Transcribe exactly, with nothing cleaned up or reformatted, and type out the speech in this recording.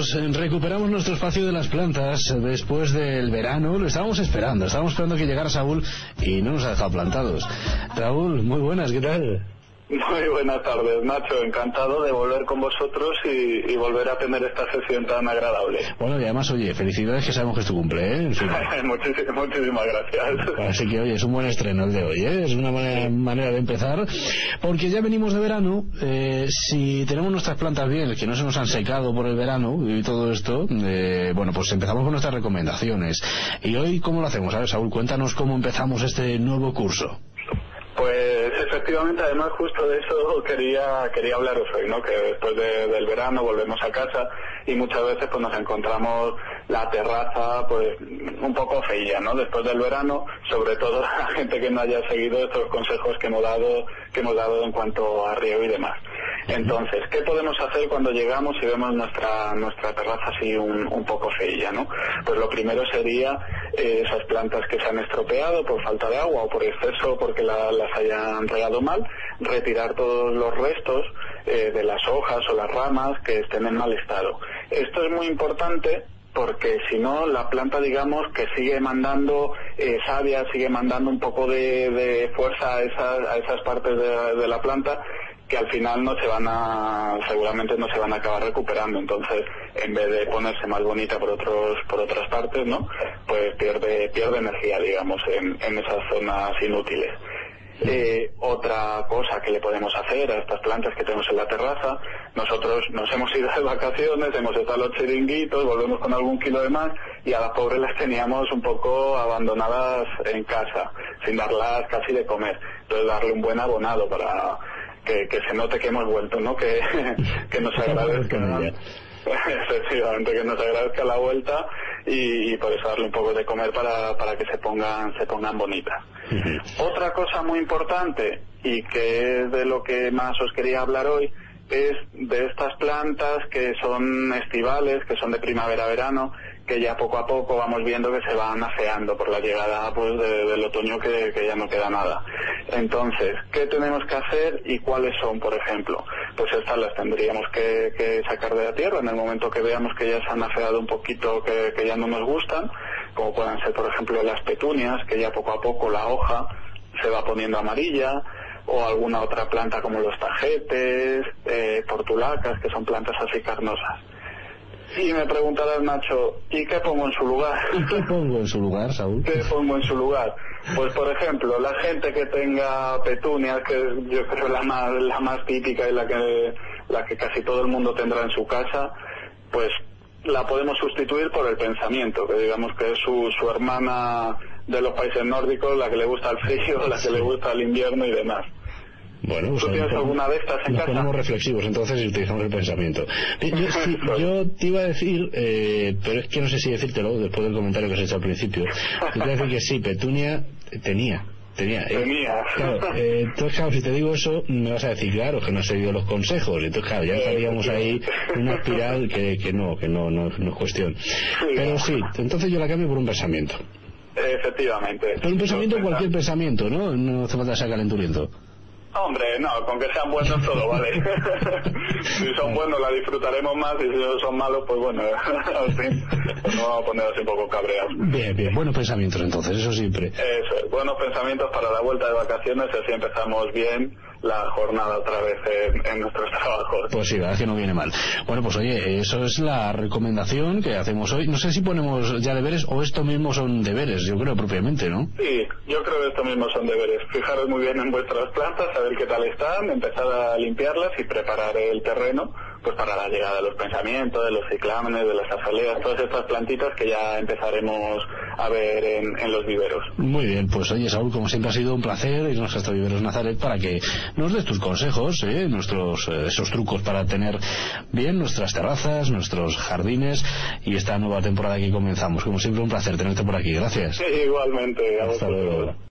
volvemos, recuperamos nuestro espacio de las plantas después del verano. Lo estábamos esperando, estábamos esperando que llegara Saúl y no nos ha dejado plantados. Raúl, muy buenas, ¿qué tal? Muy buenas tardes, Nacho. Encantado de volver con vosotros y, y volver a tener esta sesión tan agradable. Bueno, y además, oye, felicidades, que sabemos que es tu cumple, ¿eh? En fin. Muchísimas, muchísimas gracias. Así que, oye, es un buen estreno el de hoy, ¿eh? Es una manera, sí. manera de empezar, porque ya venimos de verano. Eh, si tenemos nuestras plantas bien, que no se nos han secado por el verano y todo esto, eh, bueno, pues empezamos con nuestras recomendaciones. Y hoy, ¿cómo lo hacemos? A ver, Saúl, cuéntanos cómo empezamos este nuevo curso. Pues efectivamente, además justo de eso quería quería hablaros hoy, ¿no? Que después de, del verano volvemos a casa y muchas veces pues nos encontramos la terraza pues un poco feilla, ¿no? Después del verano, sobre todo la gente que no haya seguido estos consejos que hemos dado que hemos dado en cuanto a riego y demás. Entonces, ¿qué podemos hacer cuando llegamos y vemos nuestra nuestra terraza así un, un poco feilla, ¿no? Pues lo primero sería eh, esas plantas que se han estropeado por falta de agua o por exceso porque la, las hayan regado mal, retirar todos los restos eh, de las hojas o las ramas que estén en mal estado. Esto es muy importante porque si no la planta, digamos, que sigue mandando eh, savia, sigue mandando un poco de, de fuerza a esas, a esas partes de, de la planta que al final no se van a, seguramente no se van a acabar recuperando. Entonces, en vez de ponerse más bonita por otros, por otras partes, ¿no? Pues pierde, pierde energía, digamos, en, en esas zonas inútiles. Eh, otra cosa que le podemos hacer a estas plantas que tenemos en la terraza, nosotros nos hemos ido de vacaciones, hemos estado los chiringuitos, volvemos con algún kilo de más y a las pobres las teníamos un poco abandonadas en casa, sin darlas casi de comer. Entonces darle un buen abonado para que, que se note que hemos vuelto, ¿no? Que, que nos agradezca. Efectivamente, que nos agradezca la vuelta y, y por eso darle un poco de comer para, para que se pongan se pongan bonitas. Uh-huh. Otra cosa muy importante y que es de lo que más os quería hablar hoy es de estas plantas que son estivales, que son de primavera-verano, que ya poco a poco vamos viendo que se van afeando por la llegada pues de, del otoño que, que ya no queda nada. Entonces, ¿qué tenemos que hacer y cuáles son, por ejemplo? Pues estas las tendríamos que, que sacar de la tierra en el momento que veamos que ya se han afeado un poquito, que, que ya no nos gustan, como puedan ser, por ejemplo, las petunias, que ya poco a poco la hoja se va poniendo amarilla, o alguna otra planta como los tajetes, eh, portulacas, que son plantas así carnosas. Y me preguntarás, Nacho, ¿y qué pongo en su lugar? ¿Y qué pongo en su lugar, Saúl? ¿Qué pongo en su lugar? Pues, por ejemplo, la gente que tenga petunias, que yo creo la más la más típica y la que la que casi todo el mundo tendrá en su casa, pues la podemos sustituir por el pensamiento, que digamos que es su, su hermana de los países nórdicos, la que le gusta el frío, la que le gusta el invierno y demás. Bueno, ¿Tú tienes alguna de estas en nos casa? Nos ponemos reflexivos entonces y utilizamos el pensamiento. Yo, sí, yo te iba a decir, eh, pero es que no sé si decírtelo después del comentario que has hecho al principio. Te iba a decir que sí, petunia tenía. Tenía. Tenía. Eh, claro, eh, entonces, claro, si te digo eso, me vas a decir, claro, que no has seguido los consejos. Entonces, claro, ya estaríamos ahí en una espiral que, que no, que no, no, no es cuestión. Pero sí, entonces yo la cambio por un pensamiento. Efectivamente. Pero un pensamiento, cualquier pensamiento, ¿no? No hace falta ser calenturiento. Hombre, no, con que sean buenos todo vale. Si son buenos la disfrutaremos más y si son malos, pues bueno, al fin, pues nos vamos a poner así un poco cabreados. Bien, bien, buenos pensamientos entonces, eso siempre. Eso, buenos pensamientos para la vuelta de vacaciones, así empezamos bien la jornada otra vez en, en nuestros trabajos. Pues sí, la verdad es que no viene mal. Bueno, pues oye, eso es la recomendación que hacemos hoy. No sé si ponemos ya deberes o esto mismo son deberes, yo creo propiamente, ¿no? Sí, yo creo que esto mismo son deberes. Fijaros muy bien en vuestras plantas, a ver qué tal están, empezar a limpiarlas y preparar el terreno pues para la llegada de los pensamientos, de los ciclámenes, de las azaleas, todas estas plantitas que ya empezaremos a ver en, en los viveros. Muy bien, pues oye, Saúl, como siempre ha sido un placer irnos hasta Viveros Nazaret para que nos des tus consejos, ¿eh? nuestros eh, esos trucos para tener bien nuestras terrazas, nuestros jardines y esta nueva temporada que comenzamos. Como siempre, un placer tenerte por aquí. Gracias. Sí, igualmente. Hasta luego.